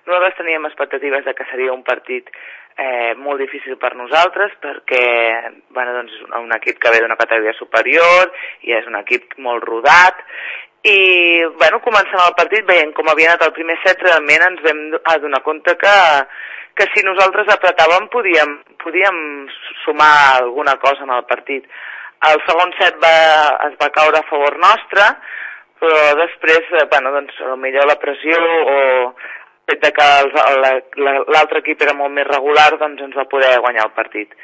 Nosaltres teníem expectatives de que seria un partit molt difícil per nosaltres perquè doncs és un equip que ve d'una categoria superior i és un equip molt rodat i començant el partit veient com havia anat el primer set realment ens vam adonar compte que si nosaltres apretàvem podíem sumar alguna cosa en el partit. El segon set es va caure a favor nostre, però després doncs potser la pressió o el fet que l'altre equip era molt més regular doncs ens va poder guanyar el partit.